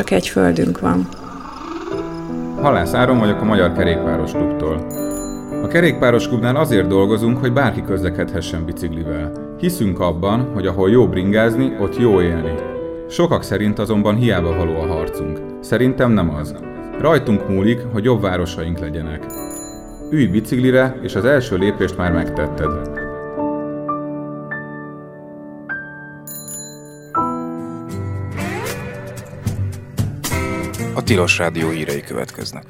csak egy földünk van. Halász Áron vagyok a Magyar Kerékpáros Klubtól. A Kerékpáros Klubnál azért dolgozunk, hogy bárki közlekedhessen biciklivel. Hiszünk abban, hogy ahol jó bringázni, ott jó élni. Sokak szerint azonban hiába való a harcunk. Szerintem nem az. Rajtunk múlik, hogy jobb városaink legyenek. Ülj biciklire, és az első lépést már megtetted. A Tilos Rádió hírei következnek.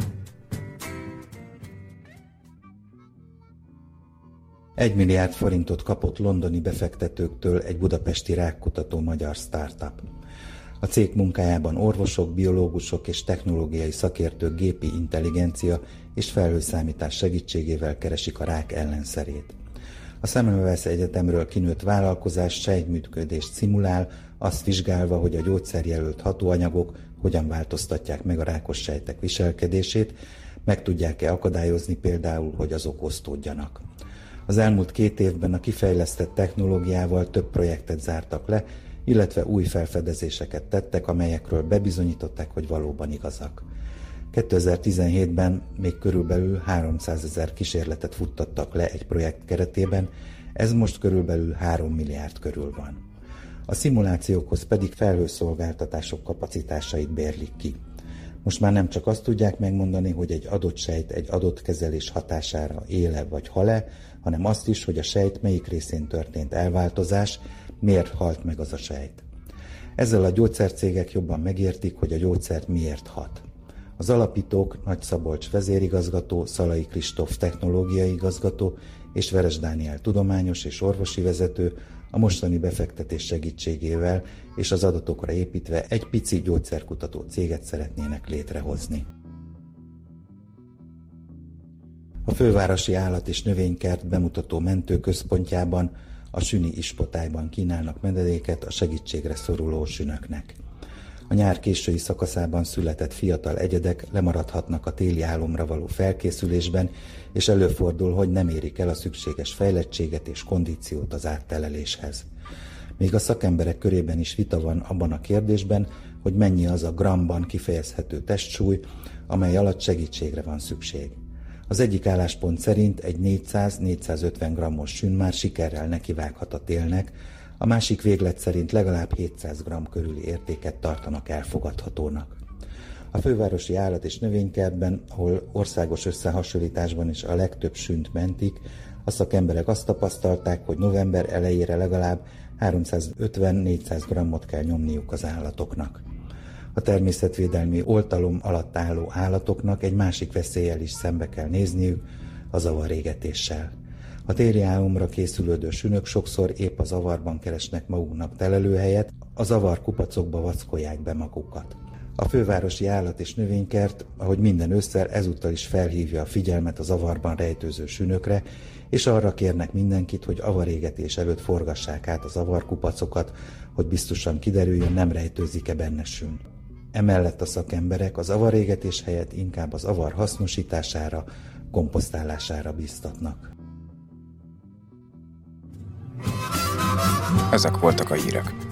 1 milliárd forintot kapott londoni befektetőktől egy budapesti rákkutató magyar startup. A cég munkájában orvosok, biológusok és technológiai szakértők gépi intelligencia és felhőszámítás segítségével keresik a rák ellenszerét. A Semmelweis Egyetemről kinőtt vállalkozás sejtműködést szimulál, azt vizsgálva, hogy a gyógyszerjelölt hatóanyagok hogyan változtatják meg a rákos sejtek viselkedését, meg tudják-e akadályozni például, hogy azok osztódjanak. Az elmúlt 2 évben a kifejlesztett technológiával több projektet zártak le, illetve új felfedezéseket tettek, amelyekről bebizonyították, hogy valóban igazak. 2017-ben még körülbelül 300 000 kísérletet futtattak le egy projekt keretében, ez most körülbelül 3 milliárd körül van. A szimulációkhoz pedig felhőszolgáltatások kapacitásait bérlik ki. Most már nem csak azt tudják megmondani, hogy egy adott sejt egy adott kezelés hatására éle vagy hal-e, hanem azt is, hogy a sejt melyik részén történt elváltozás, miért halt meg az a sejt. Ezzel a gyógyszercégek jobban megértik, hogy a gyógyszer miért hat. Az alapítók Nagy Szabolcs vezérigazgató, Szalai Kristóf technológiai igazgató és Veres Dániel tudományos és orvosi vezető a mostani befektetés segítségével és az adatokra építve egy pici gyógyszerkutató céget szeretnének létrehozni. A Fővárosi Állat- és Növénykert bemutató mentőközpontjában, a Süni Ispotályban kínálnak menedéket a segítségre szoruló sünöknek. A nyár késői szakaszában született fiatal egyedek lemaradhatnak a téli álomra való felkészülésben, és előfordul, hogy nem érik el a szükséges fejlettséget és kondíciót az átteleléshez. Még a szakemberek körében is vita van abban a kérdésben, hogy mennyi az a gramban kifejezhető testsúly, amely alatt segítségre van szükség. Az egyik álláspont szerint egy 400-450 grammos sün már sikerrel nekivághat a télnek, a másik véglet szerint legalább 700 g körüli értéket tartanak elfogadhatónak. A Fővárosi Állat- és Növénykertben, ahol országos összehasonlításban is a legtöbb sünt mentik, a szakemberek azt tapasztalták, hogy november elejére legalább 350-400 g-ot kell nyomniuk az állatoknak. A természetvédelmi oltalom alatt álló állatoknak egy másik veszéllyel is szembe kell nézniük, a zavarégetéssel. A téli álomra készülődő sünök sokszor épp a zavarban keresnek maguknak telelőhelyet, a zavarkupacokba vackolják be magukat. A Fővárosi Állat- és Növénykert, ahogy minden ősszel, ezúttal is felhívja a figyelmet a zavarban rejtőző sünökre, és arra kérnek mindenkit, hogy avarégetés előtt forgassák át a zavarkupacokat, hogy biztosan kiderüljön, nem rejtőzik-e benne sün. Emellett a szakemberek az avarégetés helyett inkább az avar hasznosítására, komposztálására bíztatnak. Ezek voltak a hírek.